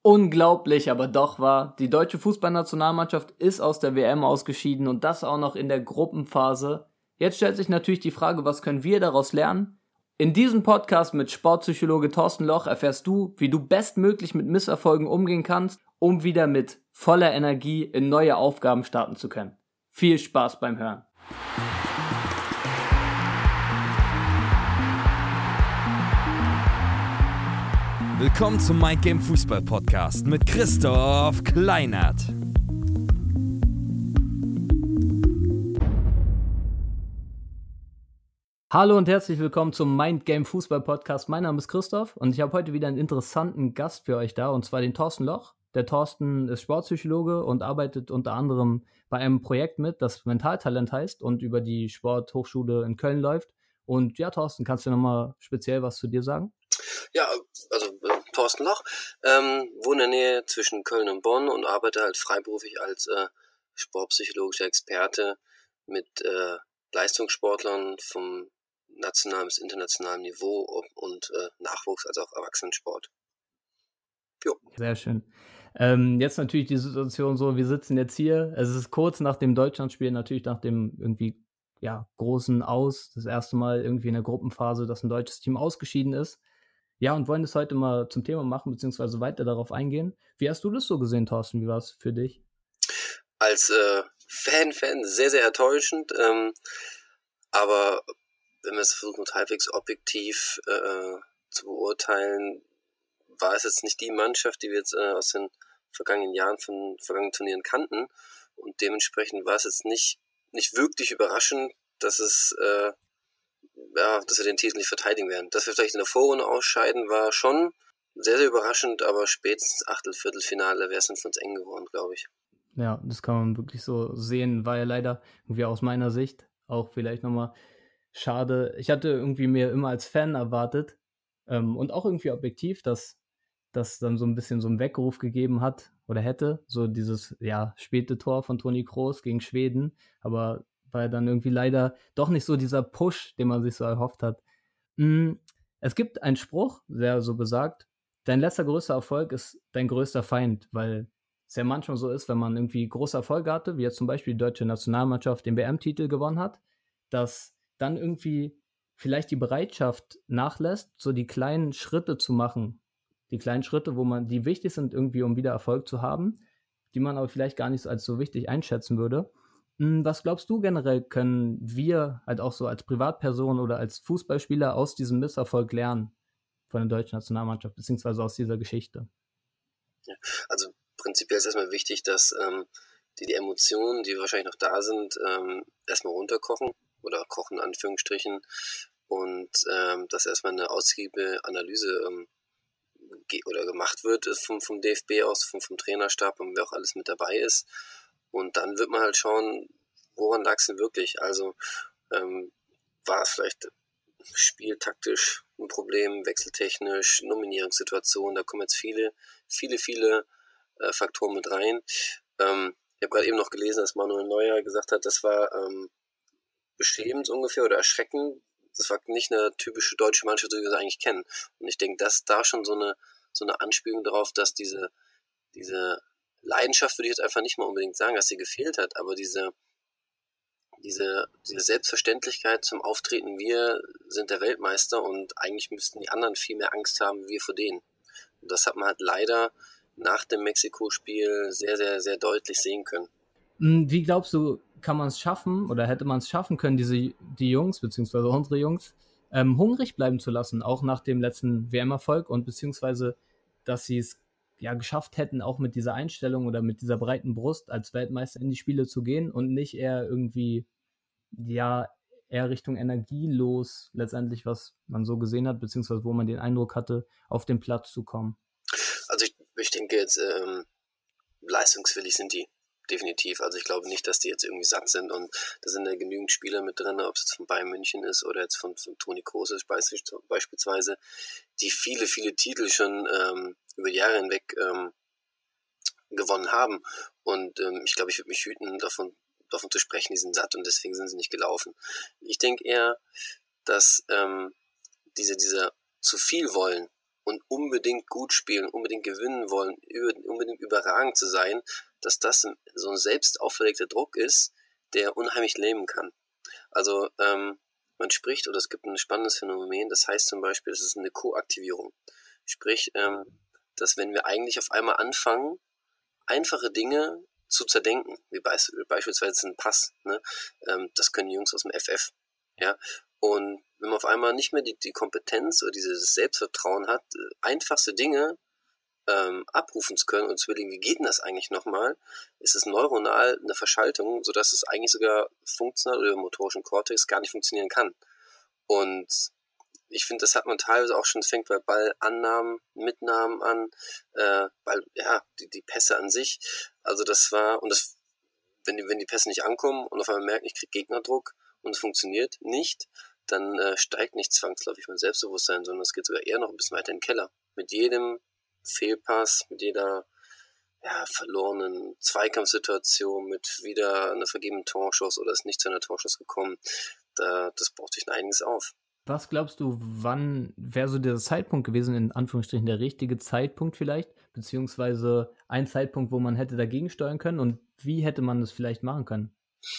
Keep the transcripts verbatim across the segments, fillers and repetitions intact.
Unglaublich, aber doch wahr. Die deutsche Fußballnationalmannschaft ist aus der W M ausgeschieden und das auch noch in der Gruppenphase. Jetzt stellt sich natürlich die Frage, was können wir daraus lernen? In diesem Podcast mit Sportpsychologe Thorsten Loch erfährst du, wie du bestmöglich mit Misserfolgen umgehen kannst, um wieder mit voller Energie in neue Aufgaben starten zu können. Viel Spaß beim Hören. Willkommen zum Mindgame Fußball Podcast mit Christoph Kleinert. Hallo und herzlich willkommen zum Mindgame Fußball Podcast. Mein Name ist Christoph und ich habe heute wieder einen interessanten Gast für euch da, und zwar den Thorsten Loch. Der Thorsten ist Sportpsychologe und arbeitet unter anderem bei einem Projekt mit, das Mentaltalent heißt und über die Sporthochschule in Köln läuft. Und ja, Thorsten, kannst du nochmal speziell was zu dir sagen? Ja, also äh, Thorsten Loch, ähm, wohne in der Nähe zwischen Köln und Bonn und arbeite halt freiberuflich als äh, sportpsychologischer Experte mit äh, Leistungssportlern vom nationalen bis internationalen Niveau und äh, Nachwuchs, also auch Erwachsenensport. Jo. Sehr schön. Ähm, jetzt natürlich die Situation so, wir sitzen jetzt hier, es ist kurz nach dem Deutschlandspiel, natürlich nach dem irgendwie ja, großen Aus, das erste Mal irgendwie in der Gruppenphase, dass ein deutsches Team ausgeschieden ist. Ja, und wollen das heute mal zum Thema machen, beziehungsweise weiter darauf eingehen. Wie hast du das so gesehen, Thorsten? Wie war es für dich? Als äh, Fan, Fan sehr, sehr enttäuschend. Ähm, aber wenn wir es versuchen, halbwegs objektiv äh, zu beurteilen, war es jetzt nicht die Mannschaft, die wir jetzt äh, aus den vergangenen Jahren von vergangenen Turnieren kannten. Und dementsprechend war es jetzt nicht, nicht wirklich überraschend, dass es äh, ja, dass wir den Titel nicht verteidigen werden. Dass wir vielleicht in der Vorrunde ausscheiden, war schon sehr, sehr überraschend, aber spätestens Achtel-, Viertelfinale wäre es dann für uns eng geworden, glaube ich. Ja, das kann man wirklich so sehen, war ja leider irgendwie aus meiner Sicht auch vielleicht nochmal schade. Ich hatte irgendwie mir immer als Fan erwartet ähm, und auch irgendwie objektiv, dass das dann so ein bisschen so einen Weckruf gegeben hat oder hätte, so dieses ja späte Tor von Toni Kroos gegen Schweden, aber war dann irgendwie leider doch nicht so dieser Push, den man sich so erhofft hat. Mm, Es gibt einen Spruch, der so besagt, dein letzter größter Erfolg ist dein größter Feind, weil es ja manchmal so ist, wenn man irgendwie große Erfolge hatte, wie jetzt zum Beispiel die deutsche Nationalmannschaft den W M-Titel gewonnen hat, dass dann irgendwie vielleicht die Bereitschaft nachlässt, so die kleinen Schritte zu machen. Die kleinen Schritte, wo man, die wichtig sind irgendwie, um wieder Erfolg zu haben, die man aber vielleicht gar nicht als so wichtig einschätzen würde. Was glaubst du generell, können wir halt auch so als Privatperson oder als Fußballspieler aus diesem Misserfolg lernen von der deutschen Nationalmannschaft, beziehungsweise aus dieser Geschichte? Ja, also prinzipiell ist erstmal wichtig, dass ähm, die, die Emotionen, die wahrscheinlich noch da sind, ähm, erstmal runterkochen oder kochen in Anführungsstrichen und ähm, dass erstmal eine ausgiebige Analyse ähm, ge- oder gemacht wird vom, vom D F B aus, vom, vom Trainerstab und wer auch alles mit dabei ist. Und dann wird man halt schauen, woran lag es denn wirklich? Also ähm, war es vielleicht spieltaktisch ein Problem, wechseltechnisch, Nominierungssituation, da kommen jetzt viele, viele, viele äh, Faktoren mit rein. Ähm, ich habe gerade eben noch gelesen, dass Manuel Neuer gesagt hat, das war ähm, beschämend ungefähr oder erschreckend. Das war nicht eine typische deutsche Mannschaft, die wir eigentlich kennen. Und ich denke, dass da schon so eine, so eine Anspielung darauf, dass diese, diese Leidenschaft, würde ich jetzt einfach nicht mal unbedingt sagen, dass sie gefehlt hat, aber diese Diese, diese Selbstverständlichkeit zum Auftreten, wir sind der Weltmeister und eigentlich müssten die anderen viel mehr Angst haben, wir vor denen. Und das hat man halt leider nach dem Mexiko-Spiel sehr, sehr, sehr deutlich sehen können. Wie glaubst du, kann man es schaffen oder hätte man es schaffen können, diese die Jungs, beziehungsweise unsere Jungs, ähm, hungrig bleiben zu lassen, auch nach dem letzten W M-Erfolg und beziehungsweise, dass sie es ja geschafft hätten, auch mit dieser Einstellung oder mit dieser breiten Brust als Weltmeister in die Spiele zu gehen und nicht eher irgendwie, ja, eher Richtung energielos letztendlich, was man so gesehen hat, beziehungsweise wo man den Eindruck hatte, auf den Platz zu kommen? Also ich, ich denke jetzt, ähm, leistungswillig sind die definitiv. Also ich glaube nicht, dass die jetzt irgendwie satt sind und da sind ja genügend Spieler mit drin, ob es jetzt von Bayern München ist oder jetzt von, von Toni Kroos ist beispielsweise, die viele, viele Titel schon ähm, über Jahre hinweg ähm, gewonnen haben. Und ähm, ich glaube, ich würde mich hüten, davon, davon zu sprechen, die sind satt und deswegen sind sie nicht gelaufen. Ich denke eher, dass ähm, diese, diese zu viel wollen und unbedingt gut spielen, unbedingt gewinnen wollen, unbedingt überragend zu sein, dass das so ein selbst auferlegter Druck ist, der unheimlich lähmen kann. Also ähm, man spricht, oder es gibt ein spannendes Phänomen, das heißt zum Beispiel, es ist eine Koaktivierung. Sprich, ähm, dass wenn wir eigentlich auf einmal anfangen, einfache Dinge zu zerdenken, wie beisp- beispielsweise ein Pass, ne? ähm, das können die Jungs aus dem F F, ja, und wenn man auf einmal nicht mehr die, die Kompetenz oder dieses Selbstvertrauen hat, einfachste Dinge ähm, abrufen zu können und zu überlegen, wie geht denn das eigentlich nochmal, ist es neuronal eine Verschaltung, sodass es eigentlich sogar funktional oder im motorischen Kortex gar nicht funktionieren kann. Und ich finde, das hat man teilweise auch schon, es fängt bei Ballannahmen, Mitnahmen an, äh, Ball, ja, die, die Pässe an sich. Also das war, und das, wenn die, wenn die Pässe nicht ankommen und auf einmal merken, ich kriege Gegnerdruck und es funktioniert nicht, dann äh, steigt nicht zwangsläufig mein Selbstbewusstsein, sondern es geht sogar eher noch ein bisschen weiter in den Keller. Mit jedem Fehlpass, mit jeder ja, verlorenen Zweikampfsituation, mit wieder einer vergebenen Torschuss oder ist nicht zu einer Torschuss gekommen, da, das baut sich einiges auf. Was glaubst du, wann wäre so der Zeitpunkt gewesen, in Anführungsstrichen der richtige Zeitpunkt vielleicht, beziehungsweise ein Zeitpunkt, wo man hätte dagegen steuern können, und wie hätte man das vielleicht machen können?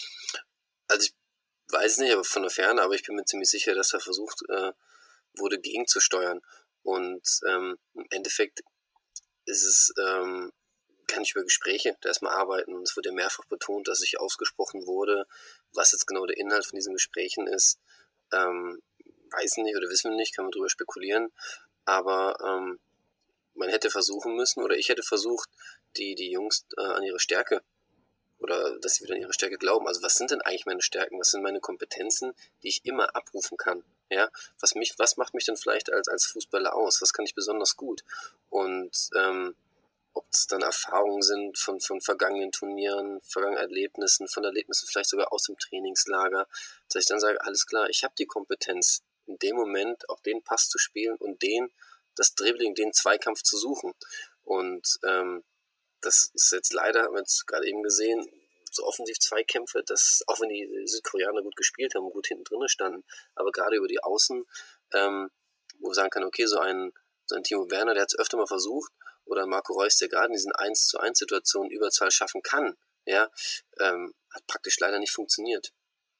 Also ich weiß nicht, aber von der Ferne, aber ich bin mir ziemlich sicher, dass da versucht äh, wurde, gegenzusteuern. Und ähm, im Endeffekt ist es, ähm, kann ich über Gespräche da erstmal arbeiten. Und es wurde ja mehrfach betont, dass sich ausgesprochen wurde, was jetzt genau der Inhalt von diesen Gesprächen ist. Ähm, weiß nicht oder wissen wir nicht, kann man drüber spekulieren. Aber ähm, man hätte versuchen müssen, oder ich hätte versucht, die, die Jungs äh, an ihre Stärke, oder dass sie wieder an ihre Stärke glauben. Also was sind denn eigentlich meine Stärken? Was sind meine Kompetenzen, die ich immer abrufen kann? Ja, was mich, was macht mich denn vielleicht als, als Fußballer aus? Was kann ich besonders gut? Und ähm, ob es dann Erfahrungen sind von, von vergangenen Turnieren, vergangenen Erlebnissen, von Erlebnissen vielleicht sogar aus dem Trainingslager, dass ich dann sage, alles klar, ich habe die Kompetenz, in dem Moment auch den Pass zu spielen und den, das Dribbling, den Zweikampf zu suchen. Und ähm, das ist jetzt leider, haben wir jetzt gerade eben gesehen, so offensiv Zweikämpfe, dass, auch wenn die Südkoreaner gut gespielt haben und gut hinten drin standen, aber gerade über die Außen, ähm, wo man sagen kann, okay, so ein, so ein Timo Werner, der hat es öfter mal versucht, oder Marco Reus, der gerade in diesen eins zu eins Situationen Überzahl schaffen kann, ja, ähm, hat praktisch leider nicht funktioniert.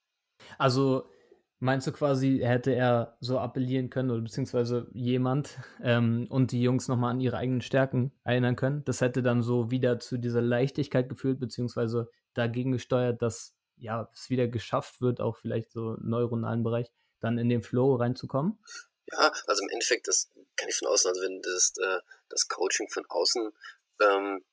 Also meinst du quasi, hätte er so appellieren können oder beziehungsweise jemand ähm, und die Jungs nochmal an ihre eigenen Stärken erinnern können? Das hätte dann so wieder zu dieser Leichtigkeit geführt, beziehungsweise dagegen gesteuert, dass ja es wieder geschafft wird, auch vielleicht so im neuronalen Bereich, dann in den Flow reinzukommen? Ja, also im Endeffekt, das kann ich von außen, also wenn das, äh, das Coaching von außen, ähm,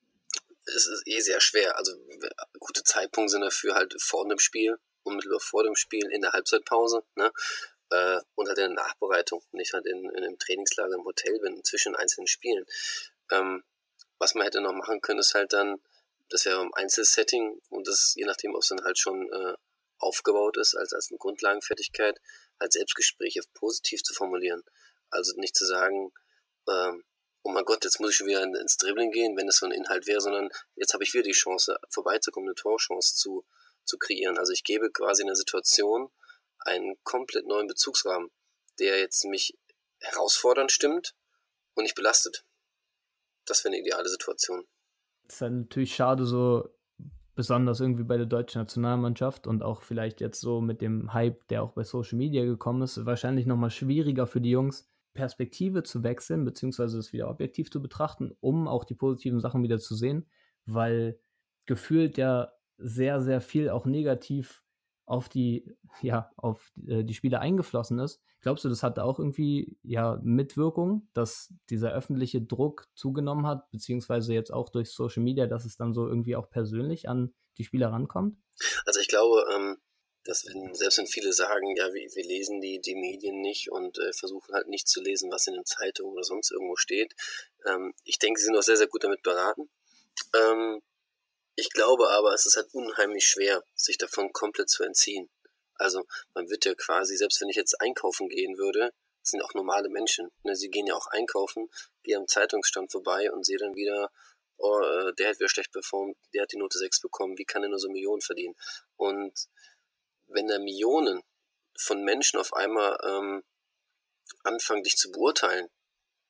es ist eh sehr schwer. Also gute Zeitpunkte sind dafür halt vor dem Spiel, unmittelbar vor dem Spiel, in der Halbzeitpause, ne? Äh, und halt in der Nachbereitung, nicht halt in, in einem Trainingslager im Hotel bin, zwischen einzelnen Spielen. Ähm, was man hätte noch machen können, ist halt dann, das wäre im Einzelsetting und das, je nachdem, ob es dann halt schon äh, aufgebaut ist, als, als eine Grundlagenfertigkeit, halt Selbstgespräche positiv zu formulieren. Also nicht zu sagen, ähm, oh mein Gott, jetzt muss ich schon wieder ins Dribbling gehen, wenn das so ein Inhalt wäre, sondern jetzt habe ich wieder die Chance, vorbeizukommen, eine Torchance zu, zu kreieren. Also ich gebe quasi in der Situation einen komplett neuen Bezugsrahmen, der jetzt mich herausfordernd stimmt und nicht belastet. Das wäre eine ideale Situation. Das ist halt natürlich schade, so besonders irgendwie bei der deutschen Nationalmannschaft und auch vielleicht jetzt so mit dem Hype, der auch bei Social Media gekommen ist, wahrscheinlich nochmal schwieriger für die Jungs, Perspektive zu wechseln, beziehungsweise es wieder objektiv zu betrachten, um auch die positiven Sachen wieder zu sehen, weil gefühlt ja sehr, sehr viel auch negativ auf die, ja, auf äh, die Spieler eingeflossen ist. Glaubst du, das hatte auch irgendwie ja Mitwirkung, dass dieser öffentliche Druck zugenommen hat, beziehungsweise jetzt auch durch Social Media, dass es dann so irgendwie auch persönlich an die Spieler rankommt? Also ich glaube, ähm, dass wenn, selbst wenn viele sagen, ja, wir, wir lesen die, die Medien nicht und äh, versuchen halt nicht zu lesen, was in den Zeitungen oder sonst irgendwo steht, ähm, ich denke, sie sind auch sehr, sehr gut damit beraten. Ähm, ich glaube aber, es ist halt unheimlich schwer, sich davon komplett zu entziehen. Also man wird ja quasi, selbst wenn ich jetzt einkaufen gehen würde, das sind auch normale Menschen. Ne? Sie gehen ja auch einkaufen, gehe am Zeitungsstand vorbei und sehe dann wieder, oh, äh, der hat wieder schlecht performt, der hat die Note sechs bekommen, wie kann er nur so Millionen verdienen? Und wenn da Millionen von Menschen auf einmal ähm, anfangen, dich zu beurteilen,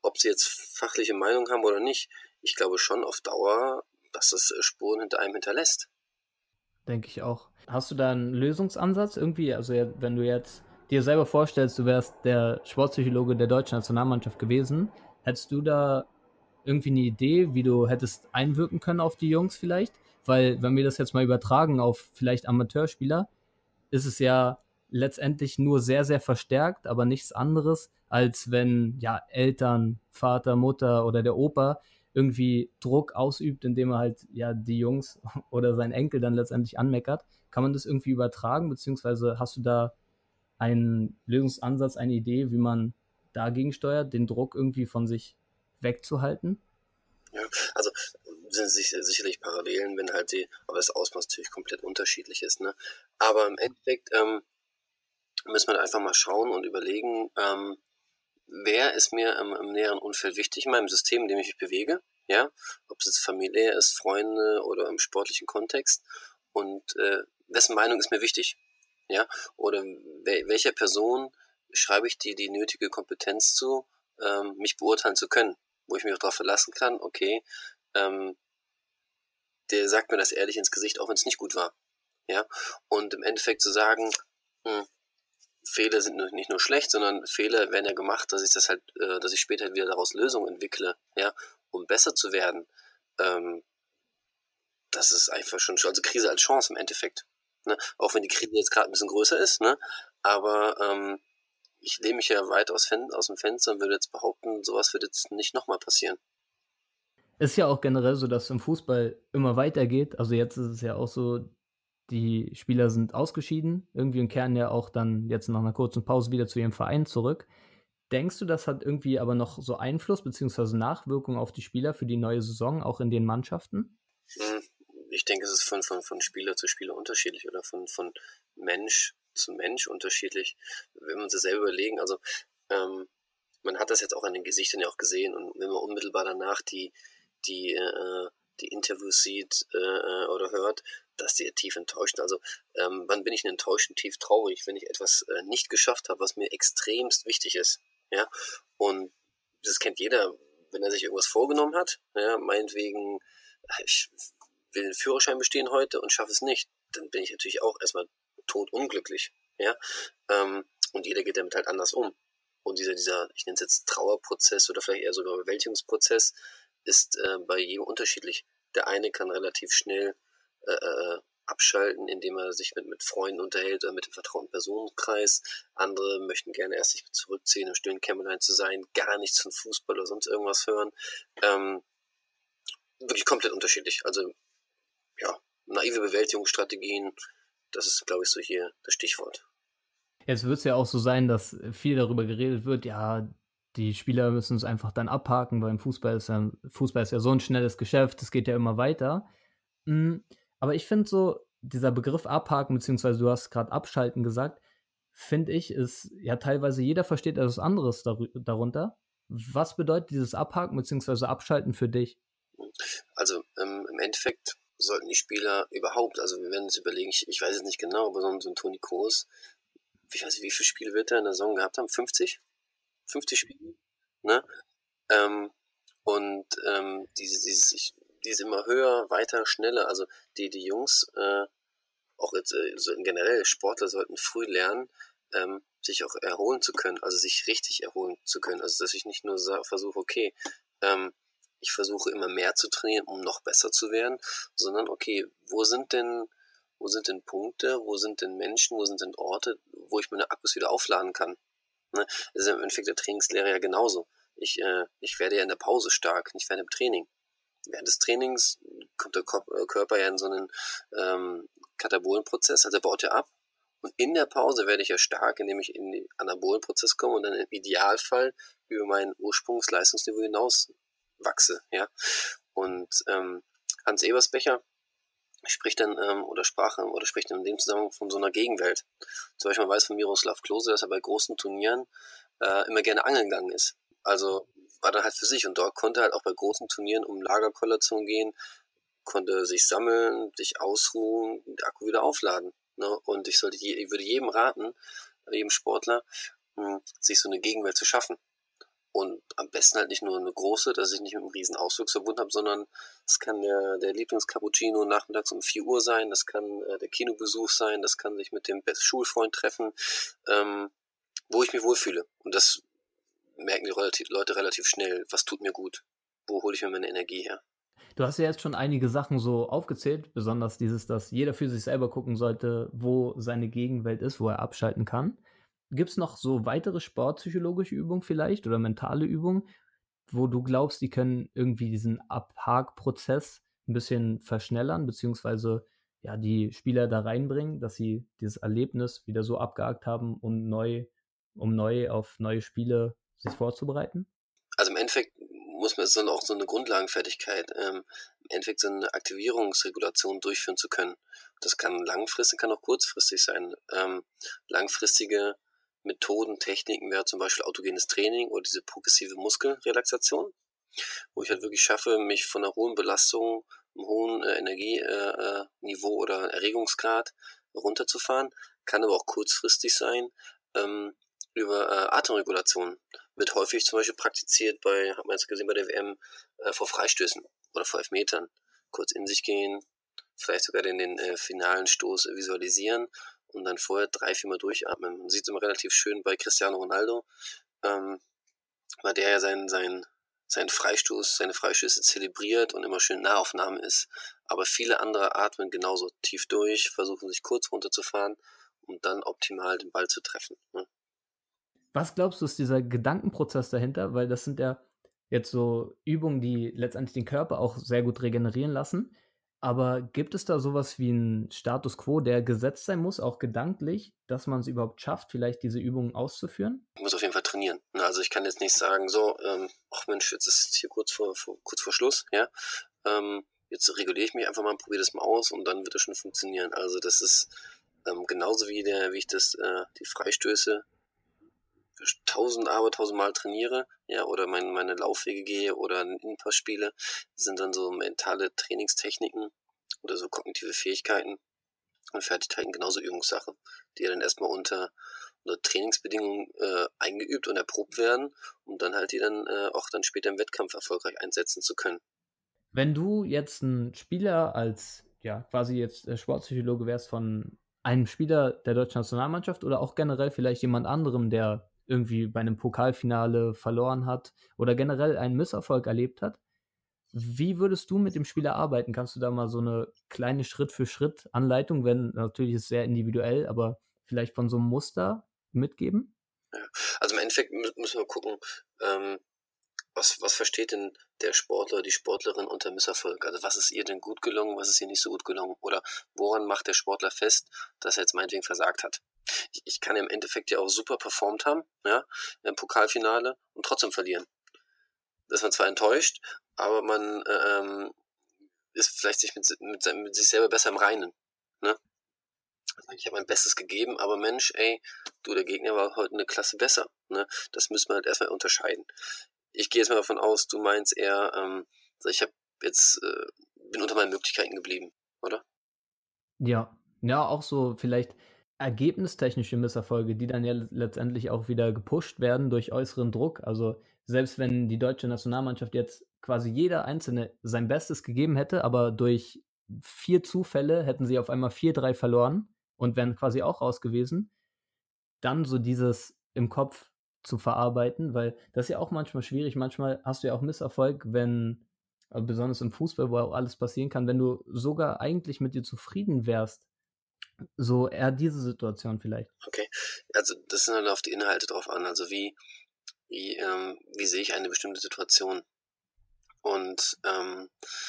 ob sie jetzt fachliche Meinung haben oder nicht, ich glaube schon auf Dauer, dass das Spuren hinter einem hinterlässt. Denke ich auch. Hast du da einen Lösungsansatz irgendwie? Also wenn du jetzt dir selber vorstellst, du wärst der Sportpsychologe der deutschen Nationalmannschaft gewesen, hättest du da irgendwie eine Idee, wie du hättest einwirken können auf die Jungs vielleicht? Weil wenn wir das jetzt mal übertragen auf vielleicht Amateurspieler, ist es ja letztendlich nur sehr, sehr verstärkt, aber nichts anderes, als wenn ja Eltern, Vater, Mutter oder der Opa irgendwie Druck ausübt, indem er halt ja die Jungs oder seinen Enkel dann letztendlich anmeckert. Kann man das irgendwie übertragen, beziehungsweise hast du da einen Lösungsansatz, eine Idee, wie man dagegen steuert, den Druck irgendwie von sich wegzuhalten? Ja, also sind sich, sicherlich Parallelen, wenn halt die, aber das Ausmaß natürlich komplett unterschiedlich ist, ne? Aber im Endeffekt ähm, müssen wir einfach mal schauen und überlegen, ähm, wer ist mir im, im näheren Umfeld wichtig in meinem System, in dem ich mich bewege, ja, ob es jetzt familiär ist, Freunde oder im sportlichen Kontext, und äh, wessen Meinung ist mir wichtig, ja, oder wel- welcher Person schreibe ich die die nötige Kompetenz zu, ähm, mich beurteilen zu können, wo ich mich auch darauf verlassen kann, okay, ähm, der sagt mir das ehrlich ins Gesicht, auch wenn es nicht gut war, ja, und im Endeffekt zu sagen, mh, Fehler sind nicht nur schlecht, sondern Fehler werden ja gemacht, dass ich das halt, äh, dass ich später wieder daraus Lösungen entwickle, ja, um besser zu werden. Ähm, das ist einfach schon, also Krise als Chance im Endeffekt, ne? Auch wenn die Krise jetzt gerade ein bisschen größer ist, ne? Aber ähm, ich lehne mich ja weit aus, Fen- aus dem Fenster und würde jetzt behaupten, sowas wird jetzt nicht nochmal passieren. Ist ja auch generell so, dass es im Fußball immer weitergeht. Also jetzt ist es ja auch so, die Spieler sind ausgeschieden irgendwie und kehren ja auch dann jetzt nach einer kurzen Pause wieder zu ihrem Verein zurück. Denkst du, das hat irgendwie aber noch so Einfluss beziehungsweise Nachwirkung auf die Spieler für die neue Saison, auch in den Mannschaften? Hm, Ich denke, es ist von, von, von Spieler zu Spieler unterschiedlich oder von, von Mensch zu Mensch unterschiedlich. Wenn wir uns das selber überlegen, also ähm, man hat das jetzt auch an den Gesichtern ja auch gesehen, und wenn man unmittelbar danach die, die, äh, die Interviews sieht äh, oder hört, dass die tief enttäuscht sind. Also ähm, wann bin ich denn enttäuscht und tief traurig, wenn ich etwas äh, nicht geschafft habe, was mir extremst wichtig ist. Ja? Und das kennt jeder, wenn er sich irgendwas vorgenommen hat, ja, meinetwegen, ich will den Führerschein bestehen heute und schaffe es nicht, dann bin ich natürlich auch erstmal totunglücklich. Ja? Ähm, und jeder geht damit halt anders um. Und dieser, dieser, ich nenne es jetzt Trauerprozess oder vielleicht eher sogar Bewältigungsprozess, ist äh, bei jedem unterschiedlich. Der eine kann relativ schnell äh, äh, abschalten, indem er sich mit, mit Freunden unterhält oder mit dem vertrauten Personenkreis. Andere möchten gerne erst sich zurückziehen, im stillen Kämmerlein zu sein, gar nichts von Fußball oder sonst irgendwas hören. Ähm, wirklich komplett unterschiedlich. Also ja, naive Bewältigungsstrategien, das ist, glaube ich, so hier das Stichwort. Jetzt wird es ja auch so sein, dass viel darüber geredet wird, ja, die Spieler müssen es einfach dann abhaken, weil im Fußball ist ja, Fußball ist ja so ein schnelles Geschäft, es geht ja immer weiter. Mm, Aber ich finde so, dieser Begriff abhaken, beziehungsweise du hast gerade abschalten gesagt, finde ich, ist ja teilweise jeder versteht etwas anderes darü- darunter. Was bedeutet dieses Abhaken beziehungsweise Abschalten für dich? Also ähm, im Endeffekt sollten die Spieler überhaupt, also wir werden uns überlegen, ich, ich weiß es nicht genau, aber so ein, so ein Toni Kroos, ich weiß nicht, wie viele Spiele wird er in der Saison gehabt haben? fünfzig? fünfzig Spiele? Ne? Ähm, und ähm, dieses, dieses, ich, dieses immer höher, weiter, schneller, also die, die Jungs, äh, auch jetzt äh, so generell Sportler sollten früh lernen, ähm, sich auch erholen zu können, also sich richtig erholen zu können. Also dass ich nicht nur sa- versuche, okay, ähm, ich versuche immer mehr zu trainieren, um noch besser zu werden, sondern okay, wo sind denn, wo sind denn Punkte, wo sind denn Menschen, wo sind denn Orte, wo ich meine Akkus wieder aufladen kann? Ne? Das ist im Endeffekt der Trainingslehre ja genauso. Ich, äh, ich werde ja in der Pause stark, nicht während dem Training. Während des Trainings kommt der Körper ja in so einen ähm, Katabolenprozess, also er baut ja ab. Und in der Pause werde ich ja stark, indem ich in den Anabolenprozess komme und dann im Idealfall über mein Ursprungsleistungsniveau hinaus wachse. Ja? Und ähm, Hans Eberspecher spricht dann ähm, oder sprach oder spricht dann in dem Zusammenhang von so einer Gegenwelt. Zum Beispiel man weiß von Miroslav Klose, dass er bei großen Turnieren äh, immer gerne angeln gegangen ist. Also war dann halt für sich und dort konnte er halt auch bei großen Turnieren um Lagerkollation gehen, konnte sich sammeln, sich ausruhen, den Akku wieder aufladen. Ne? Und ich sollte, ich würde jedem raten, jedem Sportler, mh, sich so eine Gegenwelt zu schaffen. Und am besten halt nicht nur eine große, dass ich nicht mit einem riesen Ausflug verbunden habe, sondern es kann der, der Lieblingscappuccino nachmittags um vier Uhr sein, das kann äh, der Kinobesuch sein, das kann sich mit dem besten Schulfreund treffen, ähm, wo ich mich wohlfühle. Und das merken die relativ, Leute relativ schnell, was tut mir gut, wo hole ich mir meine Energie her. Du hast ja jetzt schon einige Sachen so aufgezählt, besonders dieses, dass jeder für sich selber gucken sollte, wo seine Gegenwelt ist, wo er abschalten kann. Gibt es noch so weitere sportpsychologische Übungen vielleicht oder mentale Übungen, wo du glaubst, die können irgendwie diesen Abhakprozess ein bisschen verschnellern, beziehungsweise ja, die Spieler da reinbringen, dass sie dieses Erlebnis wieder so abgehakt haben, um neu, um neu auf neue Spiele sich vorzubereiten? Also im Endeffekt muss man jetzt dann auch so eine Grundlagenfertigkeit, ähm, im Endeffekt so eine Aktivierungsregulation durchführen zu können. Das kann langfristig, kann auch kurzfristig sein. Ähm, langfristige Methoden, Techniken wäre zum Beispiel autogenes Training oder diese progressive Muskelrelaxation, wo ich halt wirklich schaffe, mich von einer hohen Belastung, einem hohen äh, Energieniveau äh, oder Erregungsgrad runterzufahren. Kann aber auch kurzfristig sein, ähm, über äh, Atemregulation. Wird häufig zum Beispiel praktiziert bei, hat man jetzt gesehen bei der W M, äh, vor Freistößen oder vor Elfmetern. Kurz in sich gehen, vielleicht sogar den, den äh, finalen Stoß visualisieren und dann vorher drei, vier Mal durchatmen. Man sieht es immer relativ schön bei Cristiano Ronaldo, ähm, weil der ja seinen, seinen, seinen Freistoß, seine Freistöße zelebriert und immer schön Nahaufnahme ist. Aber viele andere atmen genauso tief durch, versuchen sich kurz runterzufahren, um dann optimal den Ball zu treffen. Ne? Was glaubst du, ist dieser Gedankenprozess dahinter? Weil das sind ja jetzt so Übungen, die letztendlich den Körper auch sehr gut regenerieren lassen. Aber gibt es da sowas wie einen Status quo, der gesetzt sein muss, auch gedanklich, dass man es überhaupt schafft, vielleicht diese Übungen auszuführen? Ich muss auf jeden Fall trainieren. Also ich kann jetzt nicht sagen, so, ähm, ach Mensch, jetzt ist es hier kurz vor, vor, kurz vor Schluss, ja. Ähm, jetzt reguliere ich mich einfach mal, probiere das mal aus und dann wird das schon funktionieren. Also das ist ähm, genauso wie der, wie ich das, äh, die Freistöße tausend, aber tausendmal trainiere, ja, oder mein, meine Laufwege gehe oder einen Innenpass spiele, sind dann so mentale Trainingstechniken oder so kognitive Fähigkeiten und Fertigkeiten genauso Übungssache, die ja dann erstmal unter, unter Trainingsbedingungen äh, eingeübt und erprobt werden, um dann halt die dann äh, auch dann später im Wettkampf erfolgreich einsetzen zu können. Wenn du jetzt ein Spieler als, ja, quasi jetzt äh, Sportpsychologe wärst von einem Spieler der deutschen Nationalmannschaft oder auch generell vielleicht jemand anderem, der irgendwie bei einem Pokalfinale verloren hat oder generell einen Misserfolg erlebt hat, wie würdest du mit dem Spieler arbeiten? Kannst du da mal so eine kleine Schritt-für-Schritt-Anleitung, wenn natürlich ist es sehr individuell, aber vielleicht von so einem Muster mitgeben? Ja. Also im Endeffekt müssen wir gucken, ähm, was, was versteht denn der Sportler, die Sportlerin unter Misserfolg? Also was ist ihr denn gut gelungen, was ist ihr nicht so gut gelungen? Oder woran macht der Sportler fest, dass er jetzt meinetwegen versagt hat? Ich, ich kann ja im Endeffekt ja auch super performt haben, ja, im Pokalfinale und trotzdem verlieren. Da ist man zwar enttäuscht, aber man ähm, ist vielleicht sich mit, mit, mit sich selber besser im Reinen. Ne? Also ich habe mein Bestes gegeben, aber Mensch, ey, du, der Gegner war heute eine Klasse besser. Ne? Das müssen wir halt erstmal unterscheiden. Ich gehe jetzt mal davon aus, du meinst eher, ähm, ich habe jetzt äh, bin unter meinen Möglichkeiten geblieben, oder? Ja, ja, auch so vielleicht ergebnistechnische Misserfolge, die dann ja letztendlich auch wieder gepusht werden durch äußeren Druck. Also selbst wenn die deutsche Nationalmannschaft jetzt quasi jeder Einzelne sein Bestes gegeben hätte, aber durch vier Zufälle hätten sie auf einmal vier drei verloren und wären quasi auch raus gewesen, dann so dieses im Kopf zu verarbeiten, weil das ist ja auch manchmal schwierig. Manchmal hast du ja auch Misserfolg, wenn, also besonders im Fußball, wo auch alles passieren kann, wenn du sogar eigentlich mit dir zufrieden wärst. So eher diese Situation vielleicht. Okay, also das sind dann auf die Inhalte drauf an. Also wie, wie, ähm, wie sehe ich eine bestimmte Situation? Und ähm,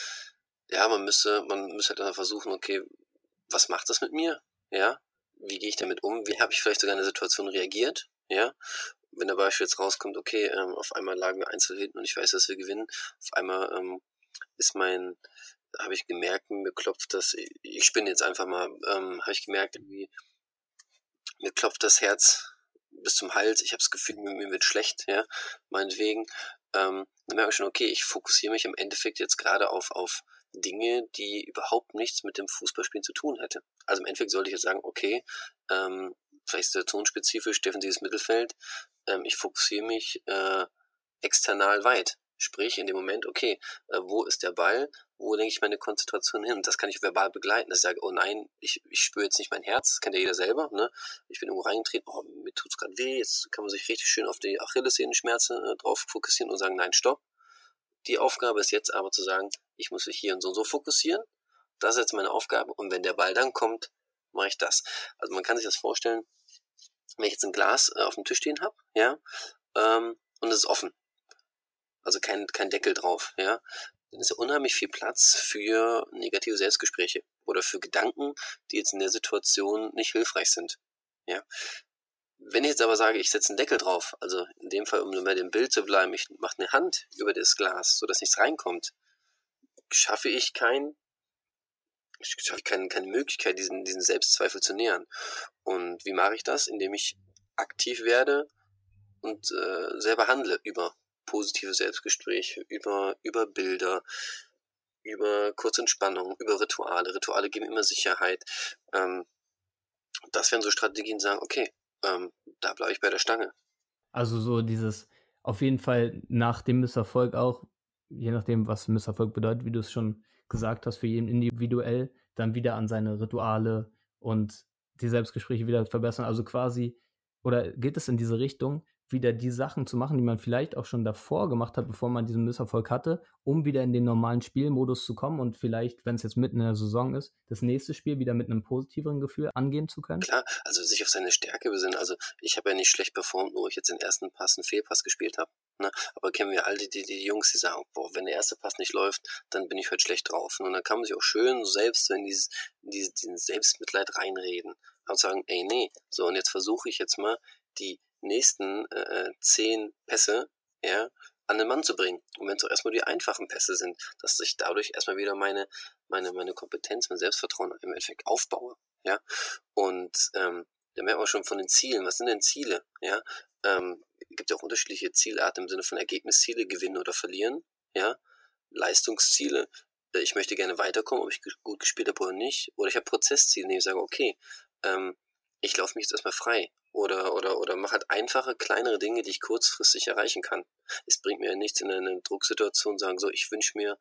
ja, man müsste, man müsste halt dann versuchen, okay, was macht das mit mir? Ja, wie gehe ich damit um? Wie habe ich vielleicht sogar in eine Situation reagiert? Ja, wenn der Beispiel jetzt rauskommt, okay, ähm, auf einmal lagen wir einzeln hinten und ich weiß, dass wir gewinnen. Auf einmal ähm, ist mein, habe ich gemerkt, mir klopft das, ich, ich spinne jetzt einfach mal, ähm, habe ich gemerkt, irgendwie, mir klopft das Herz bis zum Hals, ich habe das Gefühl, mir, mir wird schlecht, ja, meinetwegen. Ähm, dann merke ich schon, okay, ich fokussiere mich im Endeffekt jetzt gerade auf, auf Dinge, die überhaupt nichts mit dem Fußballspielen zu tun hätte. Also im Endeffekt sollte ich jetzt sagen, okay, ähm, vielleicht situationsspezifisch, defensives Mittelfeld, ähm, ich fokussiere mich äh, external weit. Sprich, in dem Moment, okay, äh, wo ist der Ball? Wo lenke ich meine Konzentration hin? Und das kann ich verbal begleiten. Dass ich sage, oh nein, ich, ich spüre jetzt nicht mein Herz. Das kennt ja jeder selber. Ne? Ich bin irgendwo reingetreten, oh, mir tut's gerade weh. Jetzt kann man sich richtig schön auf die Achillessehnenschmerzen äh, drauf fokussieren und sagen, nein, stopp. Die Aufgabe ist jetzt aber zu sagen, ich muss mich hier und so und so fokussieren. Das ist jetzt meine Aufgabe. Und wenn der Ball dann kommt, mache ich das. Also man kann sich das vorstellen, wenn ich jetzt ein Glas äh, auf dem Tisch stehen habe, ja, ähm, und es ist offen. Also kein, kein Deckel drauf, ja, dann ist ja unheimlich viel Platz für negative Selbstgespräche oder für Gedanken, die jetzt in der Situation nicht hilfreich sind, ja. Wenn ich jetzt aber sage, ich setze einen Deckel drauf, also in dem Fall, um nur bei dem Bild zu bleiben, ich mache eine Hand über das Glas, sodass nichts reinkommt, schaffe ich kein, schaffe ich keine, keine Möglichkeit, diesen, diesen Selbstzweifel zu nähern. Und wie mache ich das? Indem ich aktiv werde und äh, selber handle über positive Selbstgespräche, über, über Bilder, über kurze Entspannung, über Rituale. Rituale geben immer Sicherheit. Ähm, das wären so Strategien, die sagen, okay, ähm, da bleibe ich bei der Stange. Also so dieses, auf jeden Fall nach dem Misserfolg auch, je nachdem, was Misserfolg bedeutet, wie du es schon gesagt hast, für jeden individuell, dann wieder an seine Rituale und die Selbstgespräche wieder verbessern. Also quasi, oder geht es in diese Richtung, wieder die Sachen zu machen, die man vielleicht auch schon davor gemacht hat, bevor man diesen Misserfolg hatte, um wieder in den normalen Spielmodus zu kommen und vielleicht, wenn es jetzt mitten in der Saison ist, das nächste Spiel wieder mit einem positiveren Gefühl angehen zu können? Klar, also sich auf seine Stärke besinnen. Also ich habe ja nicht schlecht performt, nur ich jetzt den ersten Pass einen Fehlpass gespielt habe. Ne? Aber kennen wir alle die, die Jungs, die sagen, boah, wenn der erste Pass nicht läuft, dann bin ich heute schlecht drauf. Und dann kann man sich auch schön selbst in, dieses, in dieses, diesen Selbstmitleid reinreden. Und sagen, ey, nee, so und jetzt versuche ich jetzt mal die nächsten äh, zehn Pässe, ja, an den Mann zu bringen. Und wenn es auch erstmal die einfachen Pässe sind, dass ich dadurch erstmal wieder meine, meine, meine Kompetenz, mein Selbstvertrauen im Endeffekt aufbaue, ja. Und ähm, da merkt man schon von den Zielen. Was sind denn Ziele, ja? Ähm, gibt ja auch unterschiedliche Zielarten im Sinne von Ergebnisziele, gewinnen oder verlieren, ja. Leistungsziele, ich möchte gerne weiterkommen, ob ich gut gespielt habe oder nicht. Oder ich habe Prozessziele, indem ich sage, okay, ähm, ich laufe mich jetzt erstmal frei. Oder, oder, oder mache halt einfache, kleinere Dinge, die ich kurzfristig erreichen kann. Es bringt mir ja nichts in einer Drucksituation sagen, so, ich wünsche mir,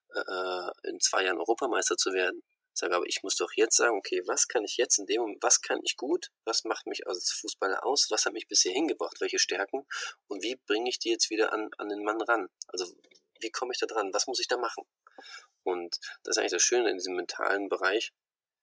äh, in zwei Jahren Europameister zu werden. Ich sage aber, ich muss doch jetzt sagen, okay, was kann ich jetzt in dem Moment, was kann ich gut, was macht mich als Fußballer aus, was hat mich bisher hingebracht, welche Stärken und wie bringe ich die jetzt wieder an, an den Mann ran? Also, wie komme ich da dran? Was muss ich da machen? Und das ist eigentlich das Schöne in diesem mentalen Bereich.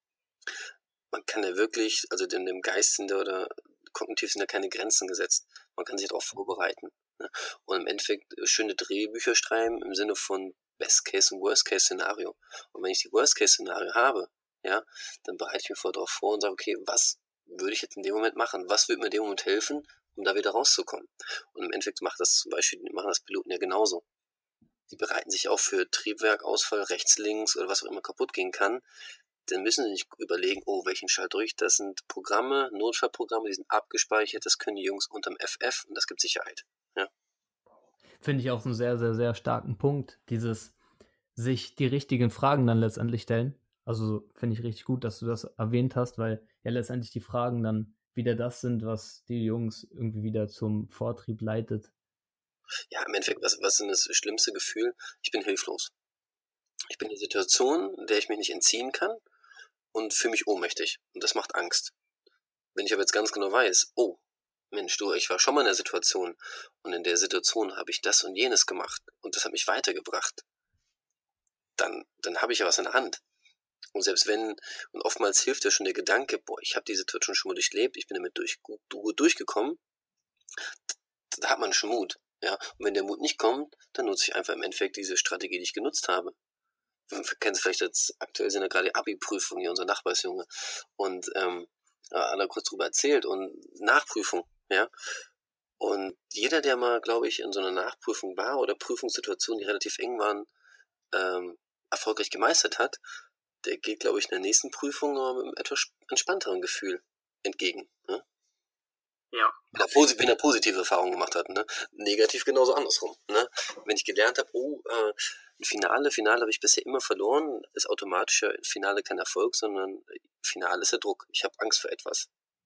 Man kann ja wirklich, also dem, dem Geist sind da oder kognitiv sind da keine Grenzen gesetzt. Man kann sich darauf vorbereiten. Ne? Und im Endeffekt schöne Drehbücher schreiben im Sinne von Best-Case- und Worst-Case-Szenario. Und wenn ich die Worst-Case-Szenario habe, ja, dann bereite ich mir vor darauf vor und sage, okay, was würde ich jetzt in dem Moment machen? Was würde mir in dem Moment helfen, um da wieder rauszukommen? Und im Endeffekt macht das zum Beispiel, machen das Piloten ja genauso. Die bereiten sich auch für Triebwerkausfall rechts, links oder was auch immer kaputt gehen kann. Dann müssen sie nicht überlegen, oh, welchen Schalt drücke ich? Das sind Programme, Notfallprogramme, die sind abgespeichert, das können die Jungs unterm F F und das gibt Sicherheit. Ja. Finde ich auch einen sehr, sehr, sehr starken Punkt, dieses sich die richtigen Fragen dann letztendlich stellen. Also finde ich richtig gut, dass du das erwähnt hast, weil ja letztendlich die Fragen dann wieder das sind, was die Jungs irgendwie wieder zum Vortrieb leitet. Ja, im Endeffekt, was, was ist das schlimmste Gefühl? Ich bin hilflos. Ich bin in einer Situation, in der ich mich nicht entziehen kann und fühle mich ohnmächtig. Und das macht Angst. Wenn ich aber jetzt ganz genau weiß, oh, Mensch, du, ich war schon mal in der Situation und in der Situation habe ich das und jenes gemacht und das hat mich weitergebracht, dann, dann habe ich ja was in der Hand. Und selbst wenn, und oftmals hilft ja schon der Gedanke, boah, ich habe die Situation schon mal durchlebt, ich bin damit durch, gut, gut durchgekommen, da hat man schon Mut. Ja? Und wenn der Mut nicht kommt, dann nutze ich einfach im Endeffekt diese Strategie, die ich genutzt habe. Wir kennen es vielleicht jetzt, aktuell sind ja gerade die Abi-Prüfungen hier, unser Nachbarsjunge. Und ähm, hat er kurz drüber erzählt und Nachprüfung, ja. Und jeder, der mal, glaube ich, in so einer Nachprüfung war oder Prüfungssituationen, die relativ eng waren, ähm, erfolgreich gemeistert hat, der geht, glaube ich, in der nächsten Prüfung mit einem etwas entspannteren Gefühl entgegen. Ne? Ja. Wenn er, posi- wenn er positive Erfahrungen gemacht hat, ne? Negativ genauso andersrum. Ne? Wenn ich gelernt habe, oh, äh, ein Finale, Finale habe ich bisher immer verloren, ist automatisch ja Finale kein Erfolg, sondern Finale ist der Druck. Ich habe Angst vor etwas.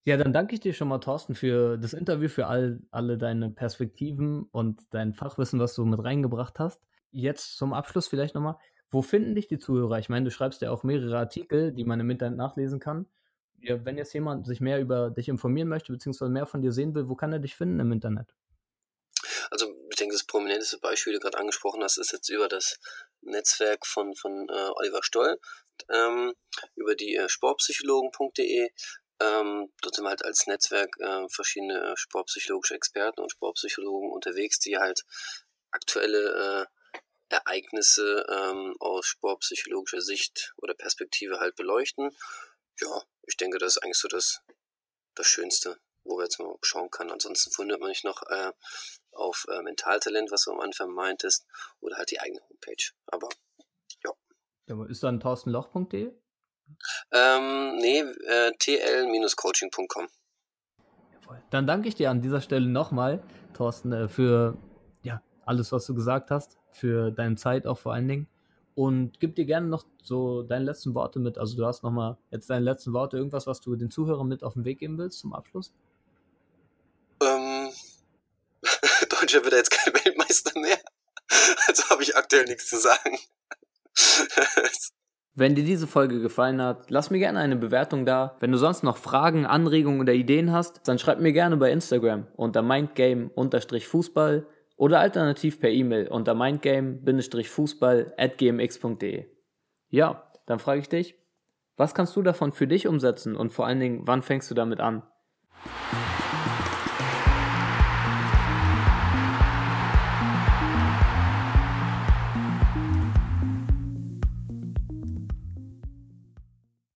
Ja, dann danke ich dir schon mal, Thorsten, für das Interview, für all, alle deine Perspektiven und dein Fachwissen, was du mit reingebracht hast. Jetzt zum Abschluss vielleicht nochmal, wo finden dich die Zuhörer? Ich meine, du schreibst ja auch mehrere Artikel, die man im Internet nachlesen kann. Ja, wenn jetzt jemand sich mehr über dich informieren möchte, beziehungsweise mehr von dir sehen will, wo kann er dich finden im Internet? Also ich denke, das prominenteste Beispiel, das du gerade angesprochen hast, ist jetzt über das Netzwerk von, von äh, Oliver Stoll, ähm, über die äh, sportpsychologen punkt de. Ähm, dort sind wir halt als Netzwerk äh, verschiedene äh, sportpsychologische Experten und Sportpsychologen unterwegs, die halt aktuelle äh, Ereignisse ähm, aus sportpsychologischer Sicht oder Perspektive halt beleuchten. Ja, ich denke, das ist eigentlich so das, das Schönste, wo wir jetzt mal schauen kann. Ansonsten findet man mich noch äh, auf äh, Mentaltalent, was du am Anfang meintest, oder halt die eigene Homepage. Aber ja. Ja, ist dann thorstenloch punkt de? Ähm, nee, äh, t l coaching punkt com. Dann danke ich dir an dieser Stelle nochmal, Thorsten, äh, für ja, alles, was du gesagt hast, für deine Zeit auch vor allen Dingen. Und gib dir gerne noch so deine letzten Worte mit. Also du hast nochmal jetzt deine letzten Worte, irgendwas, was du den Zuhörern mit auf den Weg geben willst zum Abschluss? Ähm, Deutschland wird jetzt kein Weltmeister mehr. Also habe ich aktuell nichts zu sagen. Wenn dir diese Folge gefallen hat, lass mir gerne eine Bewertung da. Wenn du sonst noch Fragen, Anregungen oder Ideen hast, dann schreib mir gerne bei Instagram unter mindgame-fußball oder alternativ per E-Mail unter mindgame-fußball at gmx punkt de. Ja, dann frage ich dich, was kannst du davon für dich umsetzen und vor allen Dingen, wann fängst du damit an?